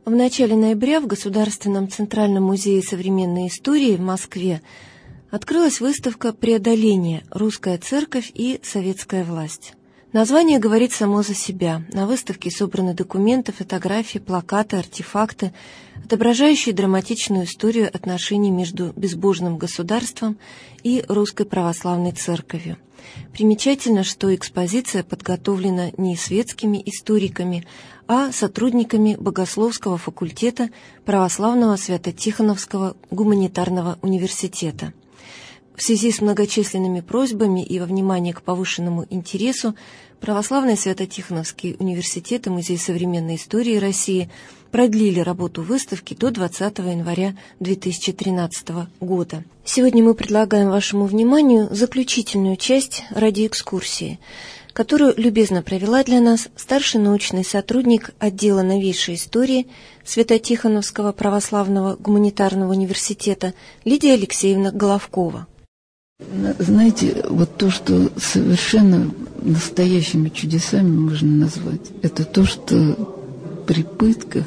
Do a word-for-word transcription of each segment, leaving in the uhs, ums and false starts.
В начале ноября в Государственном Центральном музее современной истории в Москве открылась выставка «Преодоление. Русская церковь и советская власть». Название говорит само за себя. На выставке собраны документы, фотографии, плакаты, артефакты, отображающие драматичную историю отношений между безбожным государством и Русской Православной Церковью. Примечательно, что экспозиция подготовлена не светскими историками, а сотрудниками Богословского факультета Православного Свято-Тихоновского гуманитарного университета. В связи с многочисленными просьбами и во внимание к повышенному интересу Православный Свято-Тихоновский университет и Музей современной истории России продлили работу выставки до двадцатого января две тысячи тринадцатого года. Сегодня мы предлагаем вашему вниманию заключительную часть радиоэкскурсии, которую любезно провела для нас старший научный сотрудник отдела новейшей истории Свято-Тихоновского православного гуманитарного университета Лидия Алексеевна Головкова. Знаете, вот то, что совершенно настоящими чудесами можно назвать, это то, что при пытках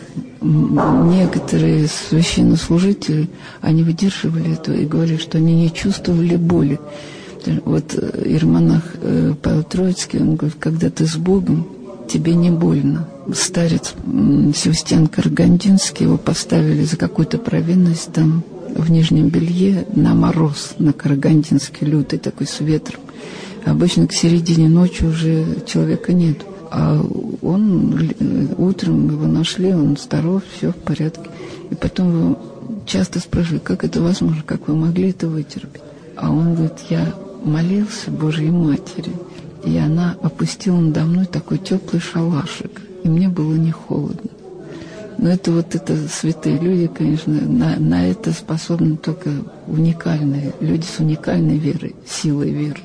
некоторые священнослужители, они выдерживали этого и говорили, что они не чувствовали боли. Вот иеромонах Павел Троицкий, он говорит, когда ты с Богом, тебе не больно. Старец Севастьян Карагандинский, его поставили за какую-то провинность там в нижнем белье на мороз, на Карагандинский лютый такой с ветром. Обычно к середине ночи уже человека нет. А он, утром его нашли, он здоров, все в порядке. И потом его часто спрашивали, как это возможно, как вы могли это вытерпеть? А он говорит, я молился Божьей Матери, и она опустила надо мной такой теплый шалашик, и мне было не холодно. Но это вот это святые люди, конечно, на, на это способны только уникальные, люди с уникальной верой, силой веры.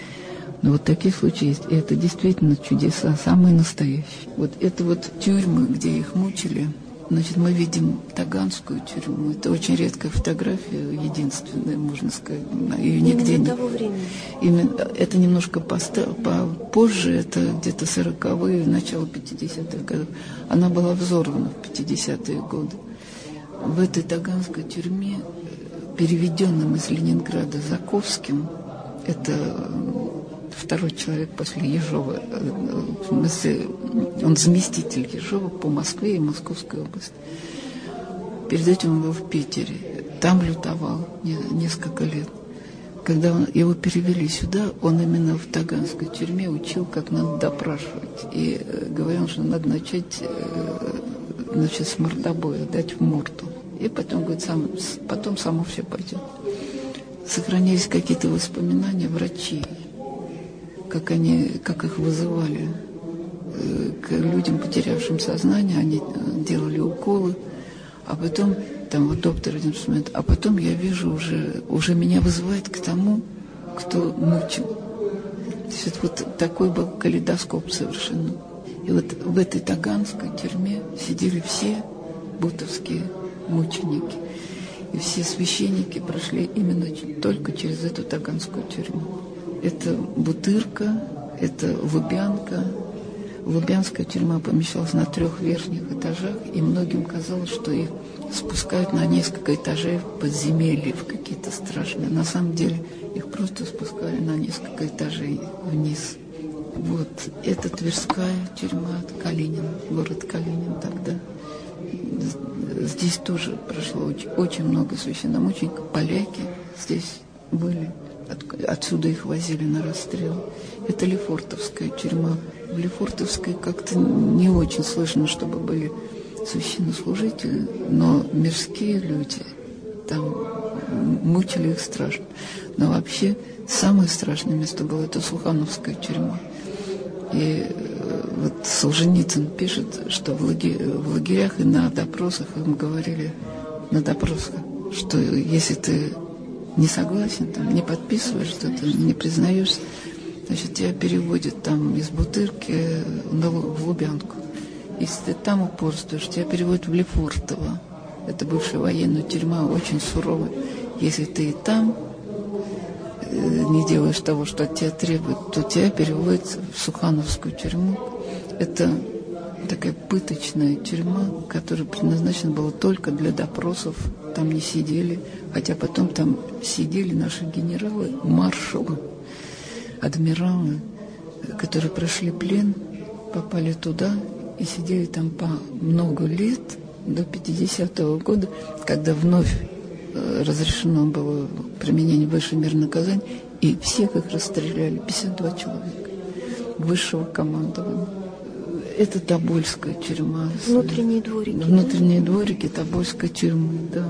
Но вот такие случаи есть, и это действительно чудеса, самые настоящие. Вот это вот тюрьмы, где их мучили, значит, мы видим Таганскую тюрьму. Это очень редкая фотография, единственная, можно сказать. Ее нигде Именно не... того времени. Именно, это немножко поста... попозже, это где-то сороковые, начало пятидесятых годов. Она была взорвана в пятидесятые годы. В этой Таганской тюрьме, переведенном из Ленинграда Заковским, это второй человек после Ежова, в смысле, он заместитель Ежова по Москве и Московской области. Перед этим он был в Питере, там лютовал несколько лет. Когда он, его перевели сюда, он именно в Таганской тюрьме учил, как надо допрашивать. И э, говорил, что надо начать э, значит, с мордобоя, дать в морду. И потом, говорит, сам, потом само все пойдет. Сохранились какие-то воспоминания врачей, как они, как их вызывали э, к людям, потерявшим сознание, они делали уколы, а потом, там вот доктор один вспоминает, а потом я вижу уже, уже меня вызывает к тому, кто мучил. То есть это вот такой был калейдоскоп совершенно. И вот в этой Таганской тюрьме сидели все бутовские мученики. И все священники прошли именно только через эту Таганскую тюрьму. Это Бутырка, это Лубянка. Лубянская тюрьма помещалась на трех верхних этажах, и многим казалось, что их спускают на несколько этажей в подземелье, в какие-то страшные. На самом деле их просто спускали на несколько этажей вниз. Вот, это Тверская тюрьма, Калинин, город Калинин тогда. Здесь тоже прошло очень, очень много священномучеников. Поляки здесь были. От, отсюда их возили на расстрел. Это Лефортовская тюрьма. В Лефортовской как-то не очень слышно, чтобы были священнослужители, но мирские люди там мучили их страшно. Но вообще самое страшное место было это Сухановская тюрьма. И вот Солженицын пишет, что в, лагерь, в лагерях и на допросах им говорили, на допросах, что если ты не согласен, там, не подписываешь что-то, не признаешься, значит, тебя переводят там из Бутырки в Лубянку. Если ты там упорствуешь, тебя переводят в Лефортово. Это бывшая военная тюрьма, очень суровая. Если ты и там не делаешь того, что от тебя требуют, то тебя переводят в Сухановскую тюрьму. Это такая пыточная тюрьма, которая предназначена была только для допросов. Там не сидели, хотя потом там сидели наши генералы, маршалы, адмиралы, которые прошли плен, попали туда и сидели там по много лет, до пятидесятого года, когда вновь разрешено было применение высшей меры наказания, и всех их расстреляли, пятьдесят два человека высшего командования. Это Тобольская тюрьма. Внутренние дворики. Внутренние да? дворики Тобольской тюрьмы, да.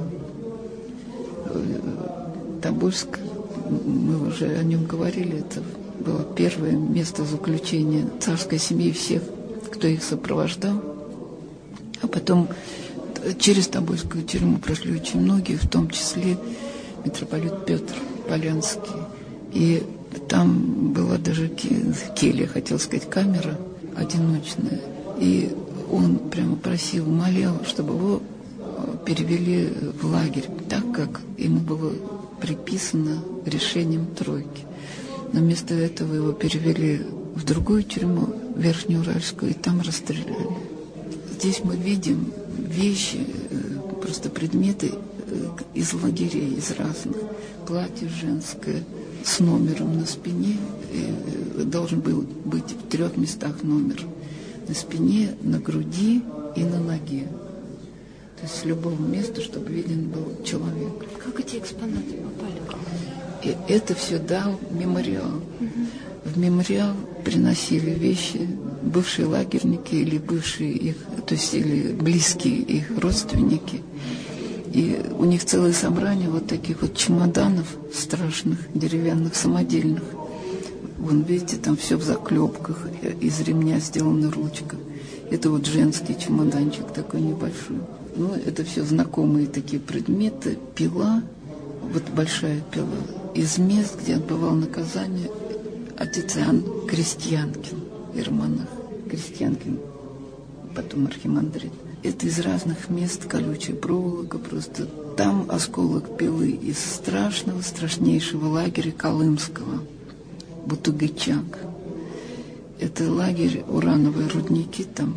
Тобольск, мы уже о нем говорили, это было первое место заключения царской семьи всех, кто их сопровождал. А потом через Тобольскую тюрьму прошли очень многие, в том числе митрополит Петр Полянский. И там была даже келья, хотел сказать, камера одиночная. И он прямо просил, умолял, чтобы его перевели в лагерь, так как ему было приписано решением тройки. Но вместо этого его перевели в другую тюрьму, Верхнеуральскую, и там расстреляли. Здесь мы видим вещи, просто предметы из лагерей, из разных. Платье женское с номером на спине, должен был быть в трех местах номер. На спине, на груди и на ноге. То есть с любого места, чтобы виден был человек. Как эти экспонаты попали? И это все дал мемориал. Угу. В мемориал приносили вещи бывшие лагерники или бывшие их, то есть или близкие их родственники. И у них целое собрание вот таких вот чемоданов страшных, деревянных, самодельных. Вон, видите, там все в заклепках, из ремня сделана ручка. Это вот женский чемоданчик такой небольшой. Ну, это все знакомые такие предметы. Пила, вот большая пила, из мест, где отбывал наказание отец Иоанн Крестьянкин, иеромонах Крестьянкин, потом архимандрит. Это из разных мест, колючая проволока просто. Там осколок пилы из страшного, страшнейшего лагеря Колымского, Бутугичак. Это лагерь, урановые рудники там.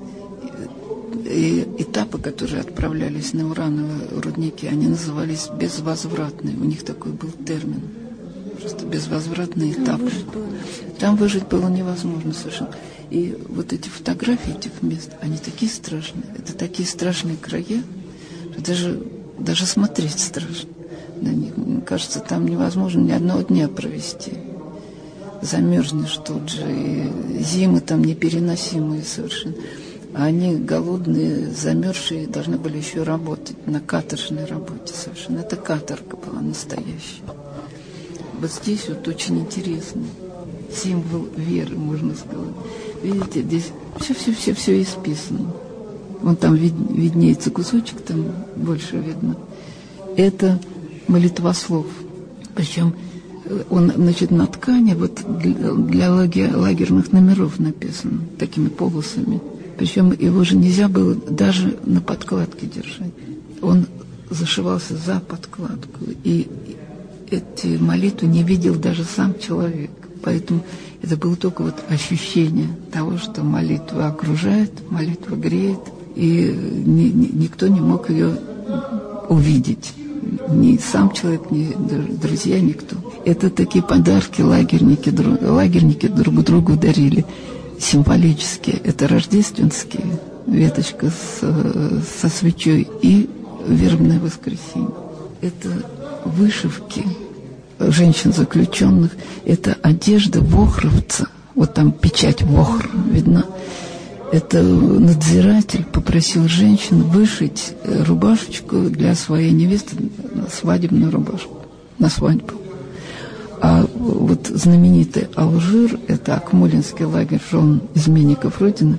И этапы, которые отправлялись на урановые рудники, они назывались безвозвратные. У них такой был термин. Просто безвозвратные этапы. Там выжить было невозможно совершенно. И вот эти фотографии этих мест, они такие страшные. Это такие страшные края, что даже, даже смотреть страшно. Мне кажется, там невозможно ни одного дня провести. Замерзнешь тут же, и зимы там непереносимые совершенно. А они голодные, замерзшие, должны были еще работать на каторжной работе совершенно. Это каторга была настоящая. Вот здесь вот очень интересно. Символ веры, можно сказать. Видите, здесь все-все-все-все исписано. Вон там вид, виднеется кусочек, там больше видно. Это молитвослов. Причем он, значит, на ткани вот для, для лагер, лагерных номеров написано такими полосами. Причем его же нельзя было даже на подкладке держать. Он зашивался за подкладку. И эти молитвы не видел даже сам человек. Поэтому это было только вот ощущение того, что молитва окружает, молитва греет, и ни, ни, никто не мог ее увидеть. Ни сам человек, ни друзья, никто. Это такие подарки лагерники, друг, лагерники друг другу дарили. Символические. Это рождественские, веточка с, со свечой, и вербное воскресенье. Это вышивки женщин заключенных, это одежда вохровца, вот там печать вохр видна. Это надзиратель попросил женщин вышить рубашечку для своей невесты, свадебную рубашку на свадьбу. А вот знаменитый Алжир, это Акмолинский лагерь жен изменников Родины,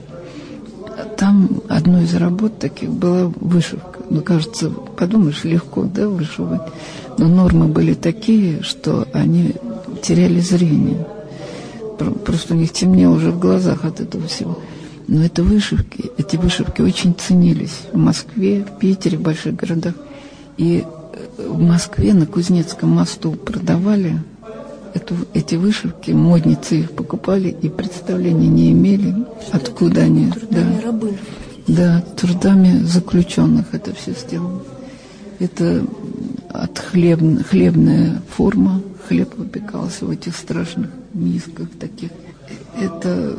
там одной из работ таких была вышивка. Ну, кажется, подумаешь, легко, да, вышивать. Но нормы были такие, что они теряли зрение. Просто у них темнело уже в глазах от этого всего. Но это вышивки, эти вышивки очень ценились в Москве, в Питере, в больших городах. И в Москве на Кузнецком мосту продавали эту, эти вышивки, модницы их покупали и представления не имели, откуда они. Трудами да. рабынь. Да, трудами заключенных это все сделано. Это от хлеб, хлебная форма, хлеб выпекался в этих страшных мисках таких. Это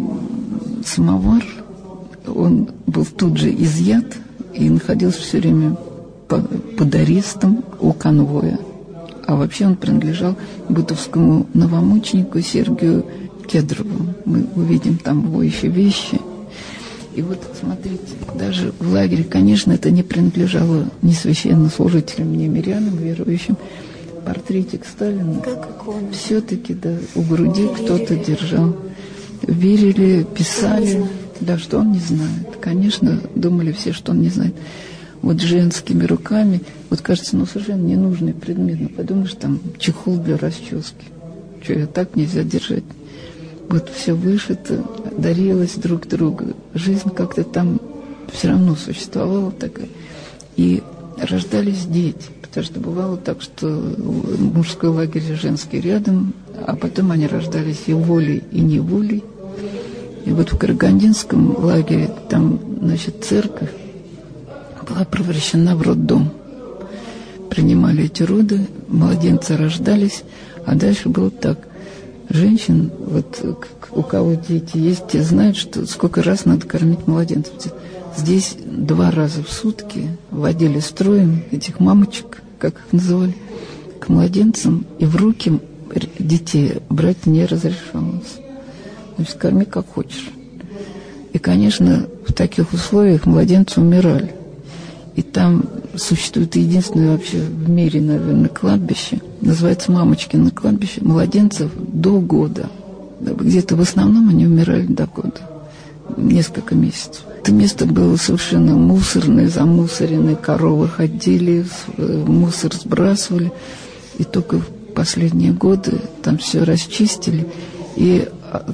самовар, он был тут же изъят и находился все время под арестом у конвоя. А вообще он принадлежал бутовскому новомученику Сергию Кедрову. Мы увидим там его еще вещи. И вот, смотрите, даже в лагере, конечно, это не принадлежало ни священнослужителям, ни мирянам, верующим. Портретик Сталина все-таки, да, у груди кто-то держал. Верили, писали, да, что он не знает. Конечно, думали все, что он не знает. Вот женскими руками, вот кажется, ну, совершенно ненужный предмет. Ну, подумаешь, там чехол для расчески. Что, ее так нельзя держать? Вот все вышито, дарилось друг другу. Жизнь как-то там все равно существовала такая. И рождались дети. Потому что бывало так, что мужской лагерь и женский рядом, а потом они рождались и волей, и неволей. И вот в Карагандинском лагере там, значит, церковь была превращена в роддом. Принимали эти роды, младенцы рождались, а дальше было так. Женщин, вот у кого дети есть, те знают, что сколько раз надо кормить младенцев. Здесь два раза в сутки водили строем этих мамочек, как их называли, к младенцам, и в руки детей брать не разрешалось. Значит, корми как хочешь. И, конечно, в таких условиях младенцы умирали. И там существует единственное вообще в мире, наверное, кладбище, называется Мамочкино кладбище, младенцев до года. Где-то в основном они умирали до года, несколько месяцев. Это место было совершенно мусорное, замусоренное, коровы ходили, мусор сбрасывали. И только в последние годы там все расчистили. И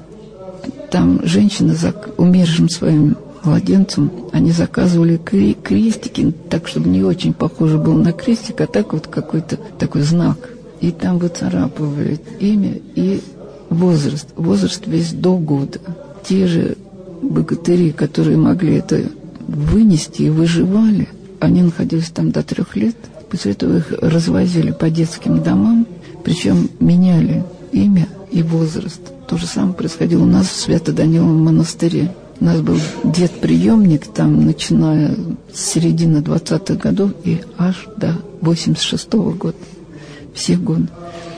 там женщины за умершим своим младенцам, они заказывали крестики, так, чтобы не очень похоже было на крестик, а так вот какой-то такой знак. И там выцарапывали имя и возраст. Возраст весь до года. Те же богатыри, которые могли это вынести и выживали, они находились там до трех лет. После этого их развозили по детским домам, причем меняли имя и возраст. То же самое происходило у нас в Свято-Даниловом монастыре. У нас был дед-приемник там, начиная с середины двадцатых годов и аж до восемьдесят шестого года. Все годы.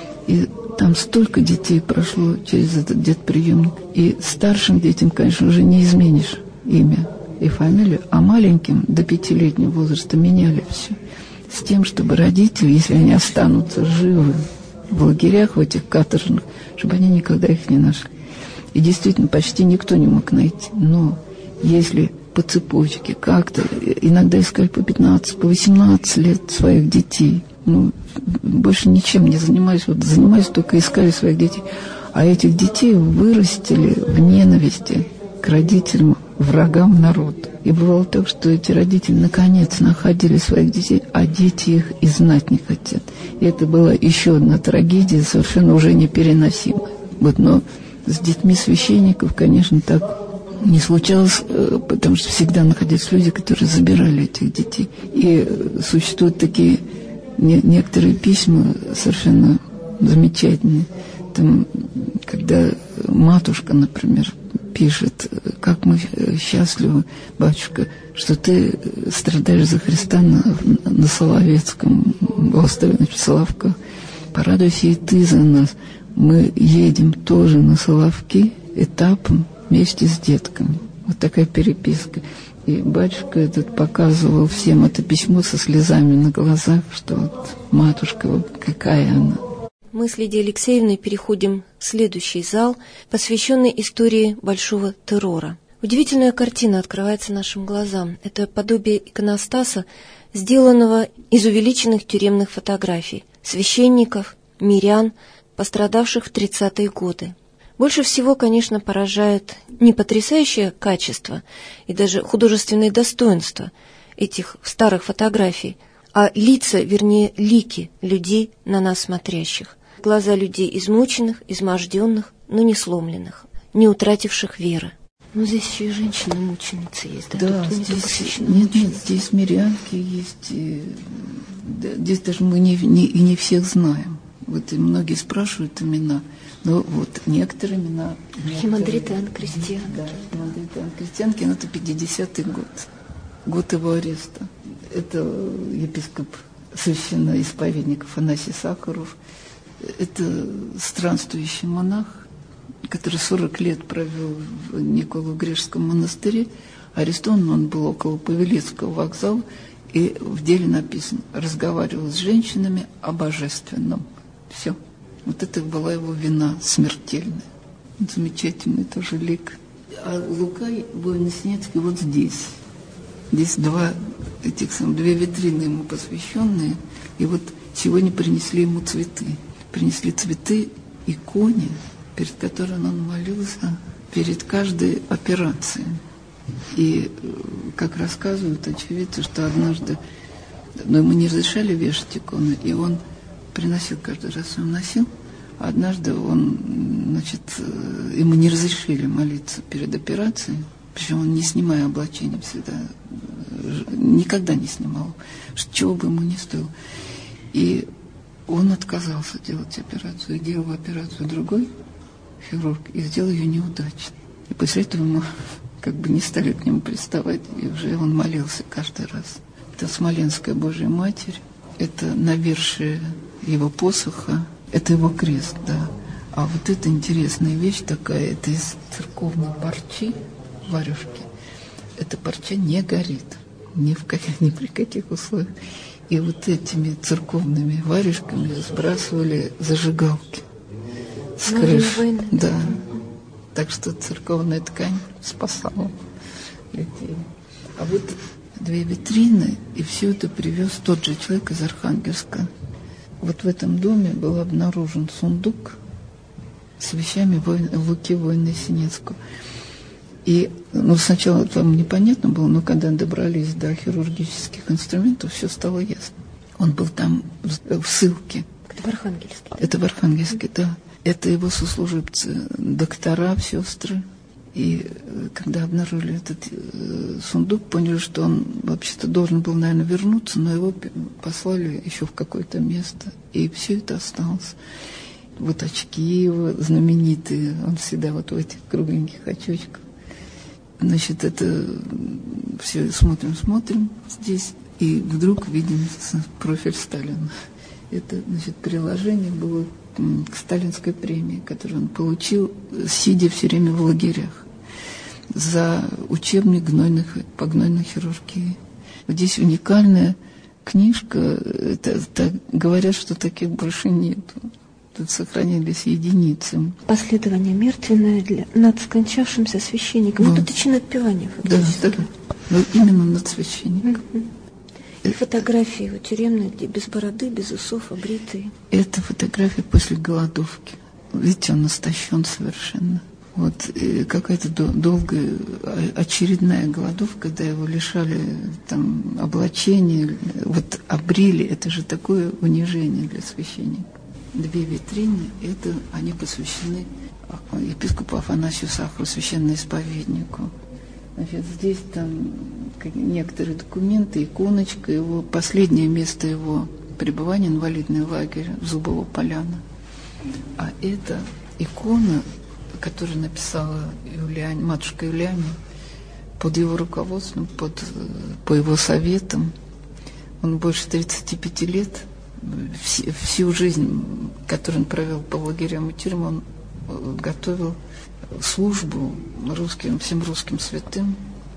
И там столько детей прошло через этот дед-приемник. И старшим детям, конечно, уже не изменишь имя и фамилию, а маленьким до пятилетнего возраста меняли все. С тем, чтобы родители, если они останутся живы в лагерях, в этих каторжных, чтобы они никогда их не нашли. И действительно, почти никто не мог найти. Но если по цепочке как-то, иногда искали по пятнадцать, по восемнадцать лет своих детей, ну, больше ничем не занимаюсь, вот занимаюсь только искали своих детей. А этих детей вырастили в ненависти к родителям, врагам народа. И бывало так, что эти родители наконец находили своих детей, а дети их и знать не хотят. И это была еще одна трагедия, совершенно уже непереносимая. Вот, но с детьми священников, конечно, так не случалось, потому что всегда находились люди, которые забирали этих детей. И существуют такие не, некоторые письма совершенно замечательные. Там, когда матушка, например, пишет: как мы счастливы, батюшка, что ты страдаешь за Христа на, на Соловецком острове, значит, в Соловках. Порадуйся и ты за нас. Мы едем тоже на Соловки этапом вместе с детками. Вот такая переписка. И батюшка этот показывал всем это письмо со слезами на глазах, что вот матушка, вот какая она. Мы с Лидией Алексеевной переходим в следующий зал, посвященный истории Большого террора. Удивительная картина открывается нашим глазам. Это подобие иконостаса, сделанного из увеличенных тюремных фотографий священников, мирян, пострадавших в тридцатые годы. Больше всего, конечно, поражает не потрясающее качество и даже художественные достоинства этих старых фотографий, а лица, вернее, лики людей, на нас смотрящих. Глаза людей измученных, изможденных, но не сломленных, не утративших веры. Ну, здесь еще и женщины-мученицы есть, да? Да, здесь, нет, нет, здесь мирянки есть. И, да, здесь даже мы не, не, и не всех знаем. Вот и многие спрашивают имена. Но вот некоторые имена... Архимандриты Иоанн Крестьянкин. Да, Архимандрит Иоанн Крестьянкин, это пятидесятый год. Год его ареста. Это епископ священноисповедник Афанасий Сахаров. Это странствующий монах, который сорок лет провел в Николо-Грешском монастыре. Арестован он был около Павелецкого вокзала, и в деле написано: разговаривал с женщинами о божественном. Все. Вот это была его вина смертельная. Замечательный тоже лик. А Лука Воиносинецкий вот здесь. Здесь два этих самых, две витрины ему посвященные. И вот сегодня принесли ему цветы. Принесли цветы иконе, перед которой он молился перед каждой операцией. И, как рассказывают очевидцы, что однажды, но ему не разрешали вешать иконы, и он приносил, каждый раз он носил, а однажды он, значит, ему не разрешили молиться перед операцией, причем он, не снимая облачения, всегда, никогда не снимал, чего бы ему ни стоило. И он отказался делать операцию, и делал операцию другой хирург, и сделал ее неудачно. И после этого ему как бы не стали к нему приставать, и уже он молился каждый раз. Это Смоленская Божья Матерь, это навершие его посоха, это его крест, да. А вот эта интересная вещь такая, это из церковной парчи, варежки. Эта парча не горит ни, в каких, ни при каких условиях. И вот этими церковными варежками сбрасывали зажигалки с крыши. Да. Так что церковная ткань спасала людей. А вот две витрины, и все это привез тот же человек из Архангельска. Вот в этом доме был обнаружен сундук с вещами воин, Луки Воиносинецкого. И ну, сначала там непонятно было, но когда добрались до хирургических инструментов, все стало ясно. Он был там в, в ссылке. Это в Архангельске? Это в Архангельске, да. Это его сослуживцы, доктора, сестры. И когда обнаружили этот э, сундук, поняли, что он вообще-то должен был, наверное, вернуться, но его послали еще в какое-то место. И все это осталось. Вот очки его знаменитые, он всегда вот в этих кругленьких очочках. Значит, это все смотрим, смотрим здесь, и вдруг видим профиль Сталина. Это, значит, приложение было к сталинской премии, которую он получил, сидя все время в лагерях, за учебник гнойных, по гнойной хирургии. Здесь уникальная книжка, это, это, говорят, что таких больше нет. Тут сохранились единицы. Последование мертвенное для, над скончавшимся священником. Вот. Ну, тут очень отпевание фактически. Да, да. Но именно над священником. Mm-hmm. И фотографии его тюремные, где без бороды, без усов, обритые. Это фотография после голодовки. Видите, он истощен совершенно. Вот какая-то долгая, очередная голодовка, когда его лишали там облачения, вот обрили, это же такое унижение для священника. Две витрины, это они посвящены епископу Афанасию Сахару, священноисповеднику. Значит, здесь там некоторые документы, иконочка, его последнее место его пребывания, инвалидный лагерь Зубова Поляна. А это икона, которую написала Юлиане, матушка Юлиане, под его руководством, под, по его советам. Он больше тридцати пяти лет, всю, всю жизнь, которую он провел по лагерям и тюрьмам, он готовил службу русским, всем русским святым.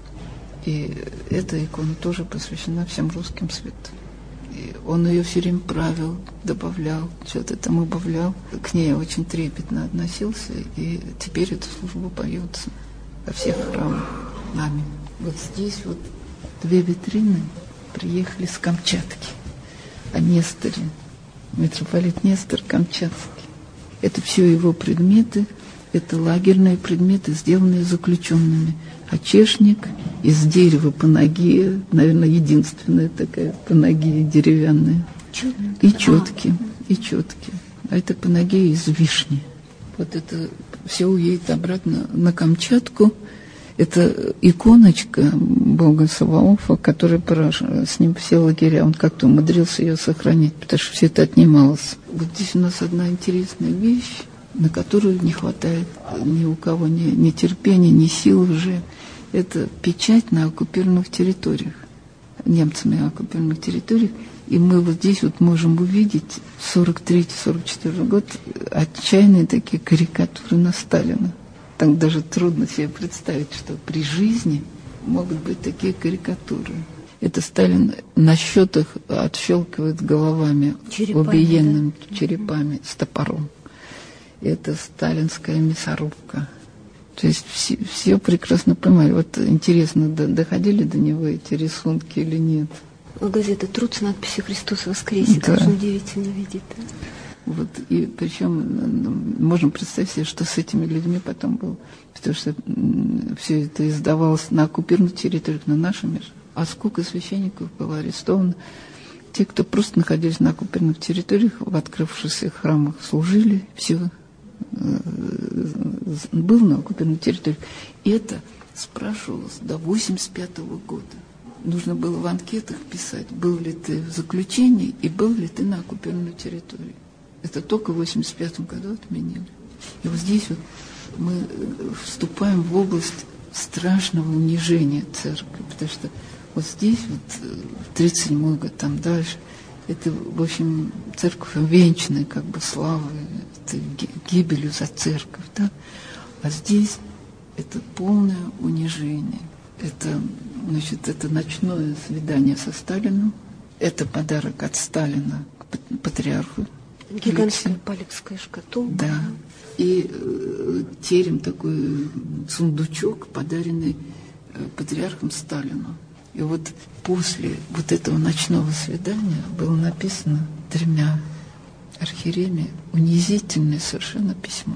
И эта икона тоже посвящена всем русским святым. И он ее все время правил, добавлял, что-то там убавлял. К ней очень трепетно относился, и теперь эта служба поется во всех храмах нами. Вот здесь вот две витрины приехали с Камчатки, о Несторе, митрополит Нестор Камчатский. Это все его предметы, это лагерные предметы, сделанные заключенными. Очешник из дерева панагия, наверное, единственная такая панагия деревянная. Четкие. И четки, и четки. а это по ноге из вишни. Вот это все уедет обратно на Камчатку. Это иконочка бога Саваофа, который с ним все лагеря. Он как-то умудрился ее сохранить, потому что все это отнималось. Вот здесь у нас одна интересная вещь, на которую не хватает ни у кого ни, ни терпения, ни сил уже. Это печать на оккупированных территориях, немцами на оккупированных территориях. И мы вот здесь вот можем увидеть сорок третий — сорок четвёртый год отчаянные такие карикатуры на Сталина. Так даже трудно себе представить, что при жизни могут быть такие карикатуры. Это Сталин на счетах отщелкивает головами, черепами, убиенными да? черепами с топором. Это сталинская мясорубка. То есть все, все прекрасно понимали. Вот интересно, доходили до него эти рисунки или нет? Газета «Труд» с надписью «Христос воскресе». Да. Как же удивительно видеть. Да? Вот, и причем можем представить себе, что с этими людьми потом было. Потому что все это издавалось на оккупированных территориях, на нашем мире. А сколько священников было арестовано? Те, кто просто находились на оккупированных территориях, в открывшихся храмах служили, все был на оккупированной территории. И это спрашивалось до восемьдесят пятого года. Нужно было в анкетах писать, был ли ты в заключении и был ли ты на оккупированной территории. Это только в восемьдесят пятом году отменили. И вот здесь вот мы вступаем в область страшного унижения церкви, потому что вот здесь вот тридцать седьмой год, там дальше, это, в общем, церковь увенчанная как бы славой, это гибелью за церковь, да? А здесь это полное унижение. Это, значит, это ночное свидание со Сталиным, это подарок от Сталина к патриарху. Гигантская палехская шкатулка. Да. И э, терем такой, сундучок, подаренный э, патриархом Сталину. И вот после вот этого ночного свидания было написано тремя архиереями унизительное совершенно письмо.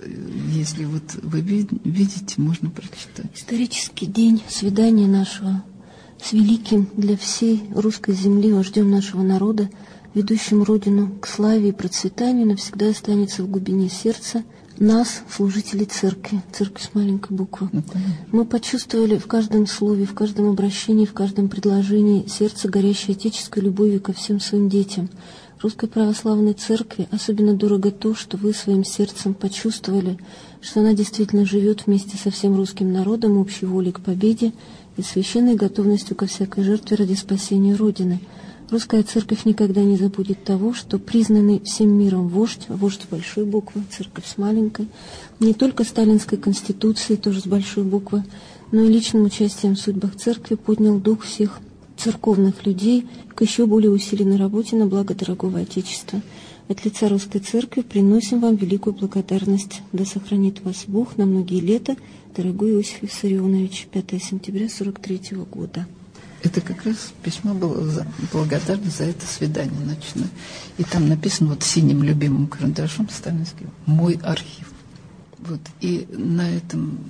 Если вот вы видите, можно прочитать. Исторический день свидания нашего с великим для всей русской земли вождем нашего народа, ведущим Родину к славе и процветанию, навсегда останется в глубине сердца нас, служителей церкви, церковь с маленькой буквы. Ну, мы почувствовали в каждом слове, в каждом обращении, в каждом предложении сердце, горящее отеческой любовью ко всем своим детям. Русской православной церкви особенно дорого то, что вы своим сердцем почувствовали, что она действительно живет вместе со всем русским народом общей волей к победе и священной готовностью ко всякой жертве ради спасения Родины. Русская церковь никогда не забудет того, что признанный всем миром вождь, вождь с большой буквы, церковь с маленькой, не только сталинской конституцией, тоже с большой буквы, но и личным участием в судьбах церкви поднял дух всех церковных людей к еще более усиленной работе на благо дорогого Отечества. От лица Русской Церкви приносим вам великую благодарность. Да сохранит вас Бог на многие лета, дорогой Иосиф Виссарионович, пятое сентября сорок третьего года. Это как раз письмо было за благодарность за это свидание ночное. И там написано вот синим любимым карандашом сталинским «Мой архив». Вот. И на этом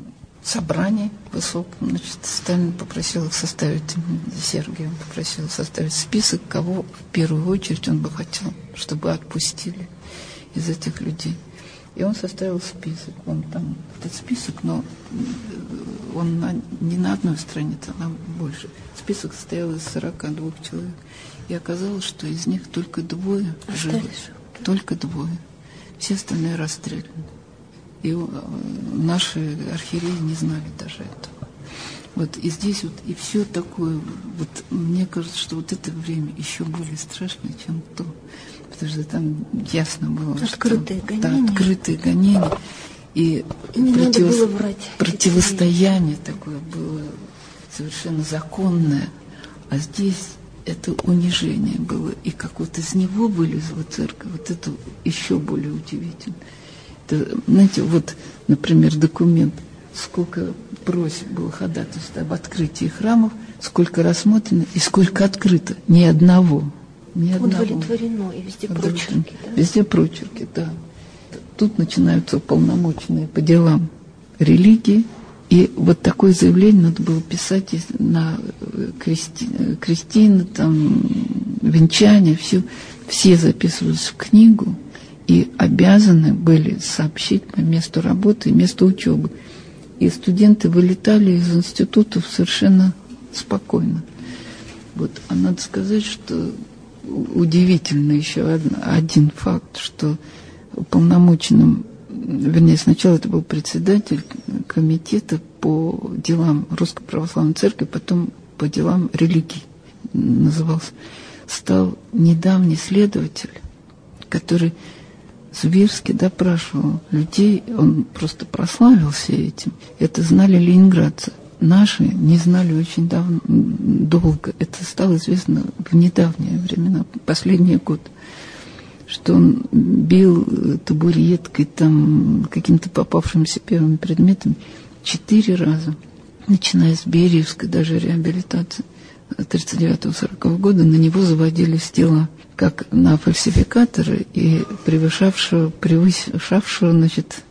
собрании высоком, значит, Сталин попросил их составить, Сергия попросил составить список, кого в первую очередь он бы хотел, чтобы отпустили из этих людей. И он составил список. Он там, этот список, но он на, не на одной странице, а больше. Список состоял из сорока двух человек. И оказалось, что из них только двое живы. Только двое. Все остальные расстреляны. И наши архиереи не знали даже этого. Вот и здесь вот и все такое, вот мне кажется, что вот это время еще более страшное, чем то. Потому что там ясно было, открытые что гонения. Да, открытые гонения. И, и не против... надо было врать. Противостояние такое было совершенно законное. А здесь это унижение было. И как вот из него вылезла церковь, вот это еще более удивительно. Это, знаете, вот, например, документ, сколько просьб было ходатайств об открытии храмов, сколько рассмотрено и сколько открыто. Ни одного. Ни одного. Удовлетворено, и везде прочерки. Да? Везде прочерки, да. Тут начинаются уполномоченные по делам религии. И вот такое заявление надо было писать на крести, крестины, там, венчания, все, все записывались в книгу. и обязаны были сообщить по месту работы и месту учебы. И студенты вылетали из институтов совершенно спокойно. Вот. А надо сказать, что удивительно еще один, один факт, что уполномоченным, вернее, сначала это был председатель комитета по делам Русской Православной Церкви, потом по делам религий назывался, стал недавний следователь, который зверски допрашивал людей, он просто прославился этим. Это знали ленинградцы. Наши не знали очень давно, долго. Это стало известно в недавние времена, последние годы, что он бил табуреткой, там, каким-то попавшимся первыми предметами четыре раза, начиная с Бериевской даже реабилитации тридцать девятого сорокового года, на него заводились дела как на фальсификатора и превышавшего, превышавшего, значит,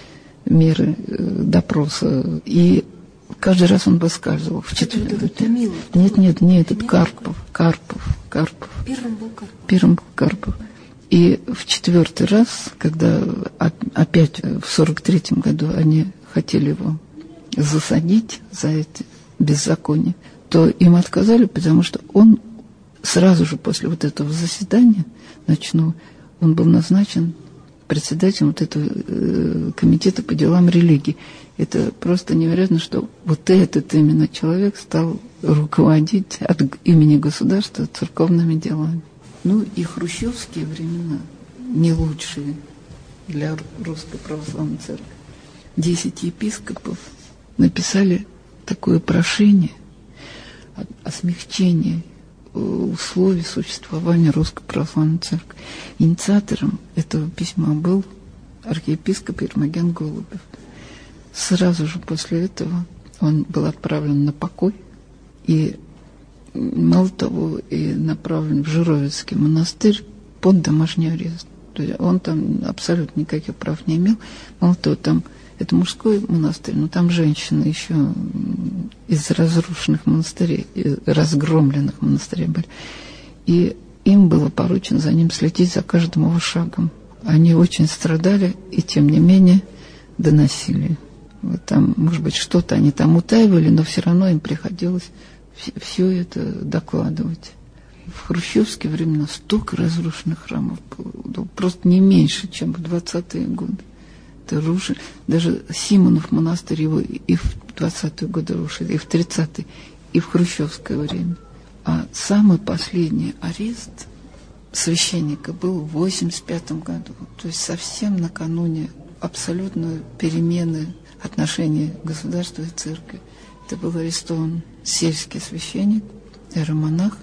меры допроса. И каждый раз он выскальзывал. В четвертый. Нет, нет, не этот, Карпов. Карпов. Карпов. Первым был Карпов. Первым был Карпов. И в четвертый раз, когда опять в сорок третьем году они хотели его засадить за эти беззакония, то им отказали, потому что он сразу же после вот этого заседания ночного, он был назначен председателем вот этого э, комитета по делам религии. Это просто невероятно, что вот этот именно человек стал руководить от имени государства церковными делами. Ну и хрущевские времена не лучшие для Русской Православной Церкви. Десять епископов написали такое прошение о, о смягчении условий существования Русской Православной Церкви. Инициатором этого письма был архиепископ Ермоген Голубев. Сразу же после этого он был отправлен на покой, и, мало того, и направлен в Жировицкий монастырь под домашний арест. То есть он там абсолютно никаких прав не имел. Мало того, там это мужской монастырь, но там женщины еще из разрушенных монастырей, разгромленных монастырей были. И им было поручено за ним следить за каждым его шагом. Они очень страдали и, тем не менее, доносили. Вот там, может быть, что-то они там утаивали, но все равно им приходилось все это докладывать. В хрущевские времена столько разрушенных храмов было, просто не меньше, чем в двадцатые годы. Это рушили. Даже Симонов монастырь его и в двадцатые годы рушили, и в тридцатые, и в хрущевское время. А самый последний арест священника был в восемьдесят пятом году. То есть совсем накануне абсолютной перемены отношений государства и церкви. Это был арестован сельский священник, иеромонах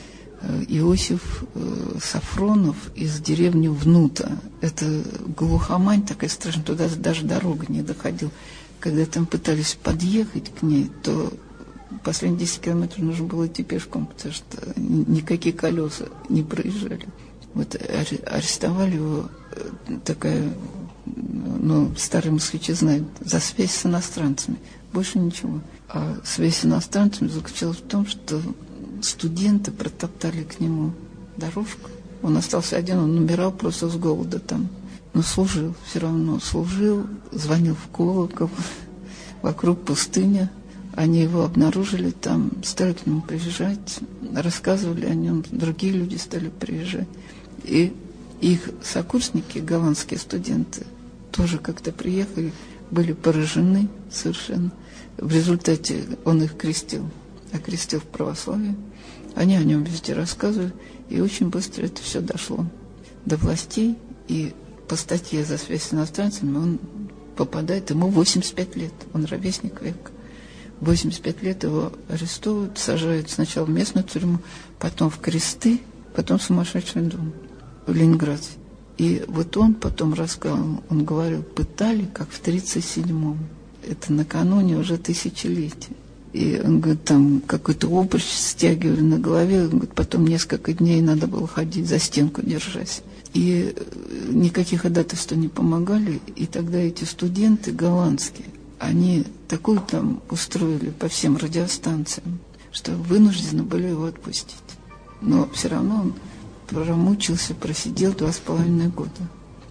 Иосиф Сафронов из деревни Внута. Это глухомань такая страшная, туда даже дорога не доходила. Когда там пытались подъехать к ней, то последние десять километров нужно было идти пешком, потому что никакие колеса не проезжали. Вот арестовали его, такая, ну, старые москвичи знают, за связь с иностранцами. Больше ничего. А связь с иностранцами заключалась в том, что студенты протоптали к нему дорожку. Он остался один, он умирал просто с голода там. Но служил, все равно служил, звонил в колокол. Вокруг пустыня. Они его обнаружили там, стали к нему приезжать, рассказывали о нем, другие люди стали приезжать. И их сокурсники, голландские студенты, тоже как-то приехали, были поражены совершенно. В результате он их крестил, окрестил в православие. Они о нем везде рассказывали, и очень быстро это все дошло до властей. И по статье за связь с иностранцами он попадает, ему восемьдесят пять лет, он ровесник века. восемьдесят пять лет его арестовывают, сажают сначала в местную тюрьму, потом в кресты, потом в сумасшедший дом в Ленинграде. И вот он потом рассказал, он говорил, пытали, как в тридцать седьмом. Это накануне уже тысячелетия. И он говорит, там какой-то обруч стягивали на голове, он говорит, потом несколько дней надо было ходить, за стенку держась. И никаких ходатайств не помогали, и тогда эти студенты голландские, они такую там устроили по всем радиостанциям, что вынуждены были его отпустить. Но все равно он промучился, просидел два с половиной года.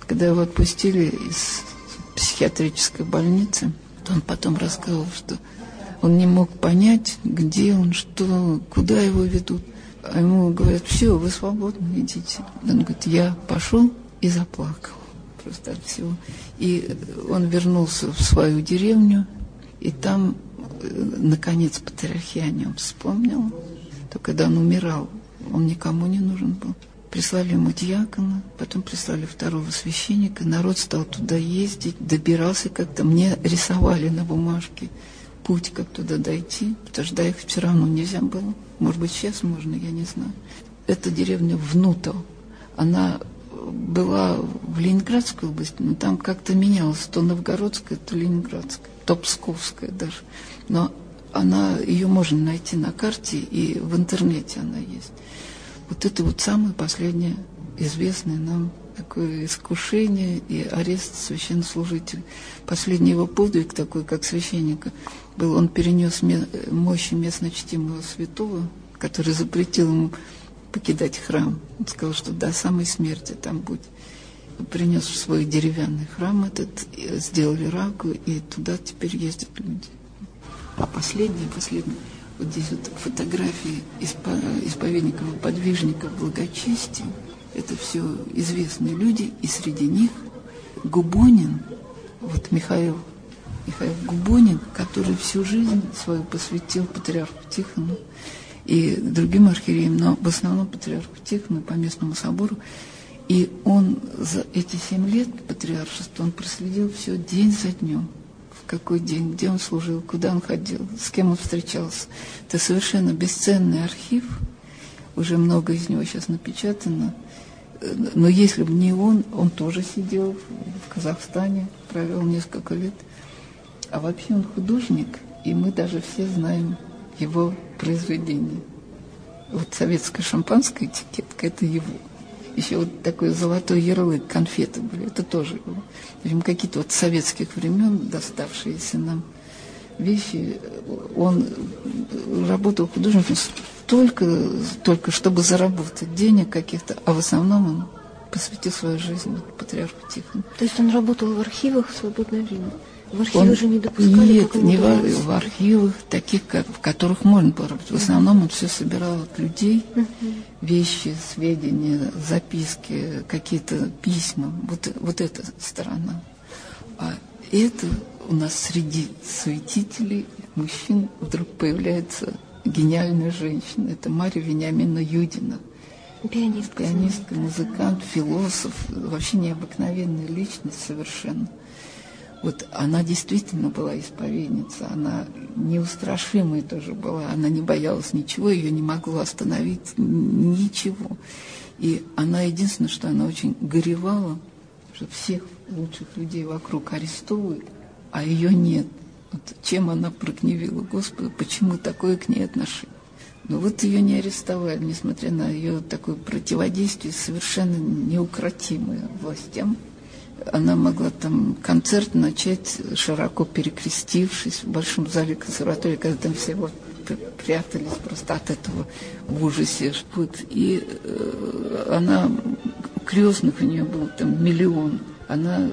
Когда его отпустили из психиатрической больницы, то он потом рассказывал, что он не мог понять, где он, что, куда его ведут. А ему говорят: все, вы свободны, идите. Он говорит: я пошел и заплакал просто от всего. И он вернулся в свою деревню, и там, наконец, патриархия о нем вспомнил. То когда он умирал, он никому не нужен был. Прислали ему диакона, потом прислали второго священника. Народ стал туда ездить, добирался как-то. Мне рисовали на бумажке путь, как туда дойти, потому что доехать все равно нельзя было. Может быть, сейчас можно, я не знаю. Эта деревня Внуто, она была в Ленинградской области, но там как-то менялась. То Новгородская, то Ленинградская, то Псковская даже. Но она, ее можно найти на карте, и в интернете она есть. Вот это вот самое последнее известное нам такое искушение и арест священнослужителя. Последний его подвиг такой, как священника, был: он перенес мощи местно чтимого святого, который запретил ему покидать храм. Он сказал, что до самой смерти там будет. Принес в свой деревянный храм этот, сделали раку, и туда теперь ездят люди. А последнее, последнее, вот здесь вот фотографии исповедников и подвижников благочестия. Это все известные люди, и среди них Губонин, вот Михаил, Михаил Губонин, который всю жизнь свою посвятил патриарху Тихону и другим архиереям, но в основном патриарху Тихону по местному собору. И он за эти семь лет патриаршества, он проследил все день за днем. В какой день, где он служил, куда он ходил, с кем он встречался. Это совершенно бесценный архив. Уже много из него сейчас напечатано. Но если бы не он, он тоже сидел в Казахстане, провел несколько лет. А вообще он художник, и мы даже все знаем его произведения. Вот советская шампанская этикетка – это его. Еще вот такой золотой ярлык, конфеты были, это тоже его. В общем, какие-то вот советских времен доставшиеся нам вещи. Он работал художником только, только чтобы заработать денег каких-то, а в основном он посвятил свою жизнь патриарху Тихону. То есть он работал в архивах в свободное время? В архивы он, же не допускали? Нет, не в, в архивах, таких, как, в которых можно было работать. В основном он все собирал от людей, uh-huh. вещи, сведения, записки, какие-то письма. Вот, вот эта сторона. А это у нас среди святителей, мужчин, вдруг появляется гениальная женщина. Это Марья Вениаминовна Юдина. Пианистка. Пианистка, музыкант, философ. Вообще необыкновенная личность совершенно. Вот она действительно была исповедница, она неустрашимая тоже была, она не боялась ничего, ее не могло остановить ничего. И она единственное, что она очень горевала, что всех лучших людей вокруг арестовывают, а ее нет. Вот чем она прогневила Господа, почему такое к ней отношение? Но вот ее не арестовали, несмотря на ее такое противодействие, совершенно неукротимое властям. Она могла там концерт начать, широко перекрестившись в большом зале консерватории, когда там все вот прятались просто от этого в ужасе. Вот. И э, она, крестных у нее был там миллион. Она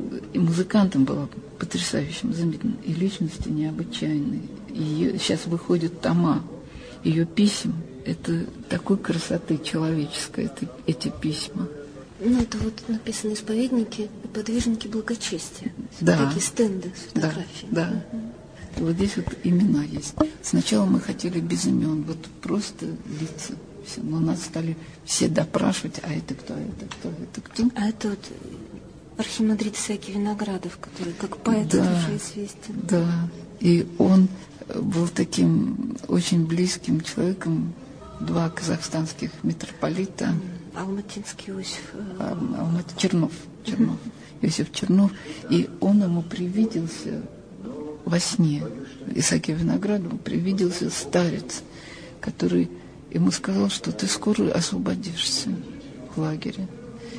и музыкантом была потрясающим, заметным, и личностью необычайной. И сейчас выходят тома ее писем. Это такой красоты человеческой, это, эти письма. Ну, это вот написано «Исповедники и подвижники благочестия». Да. Такие стенды с фотографиями. Да, да. Вот здесь вот имена есть. Сначала мы хотели без имен, вот просто лица. Все. Но нас стали все допрашивать, а это кто, это кто, это кто. А это вот архимандрит Исааки Виноградов, который как поэт да, уже известен. Да, и он был таким очень близким человеком. Два казахстанских митрополита. Алматинский Иосиф. Алмат, Чернов. Чернов. Иосиф Чернов. И он ему привиделся во сне. Исааке Виноградову привиделся старец, который ему сказал, что ты скоро освободишься в лагере.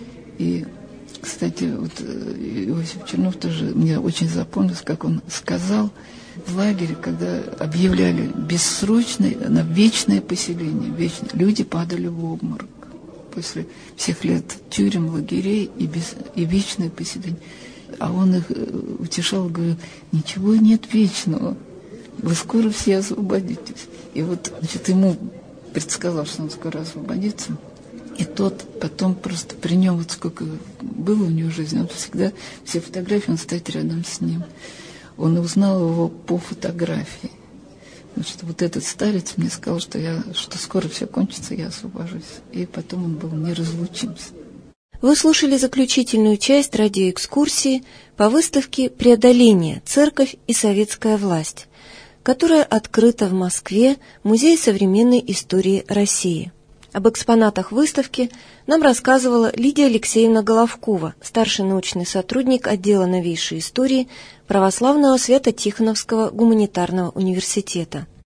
И, кстати, вот Иосиф Чернов тоже мне очень запомнился, как он сказал в лагере, когда объявляли бессрочное, на вечное поселение, вечное, люди падали в обморок. после всех лет тюрем, лагерей и, без, и вечное поседание. А он их утешал, говорил, ничего нет вечного, вы скоро все освободитесь. И вот, значит, ему предсказал, что он скоро освободится. И тот потом просто при нем, вот сколько было у него жизни, он всегда, все фотографии, он стоит рядом с ним. Он узнал его по фотографии. Потому что вот этот старец мне сказал, что, я, что скоро все кончится, я освобожусь. И потом он был неразлучим. Вы слушали заключительную часть радиоэкскурсии по выставке «Преодоление. Церковь и советская власть», которая открыта в Москве в Музее современной истории России. Об экспонатах выставки нам рассказывала Лидия Алексеевна Головкова, старший научный сотрудник отдела новейшей истории Православного Свято-Тихоновского гуманитарного университета.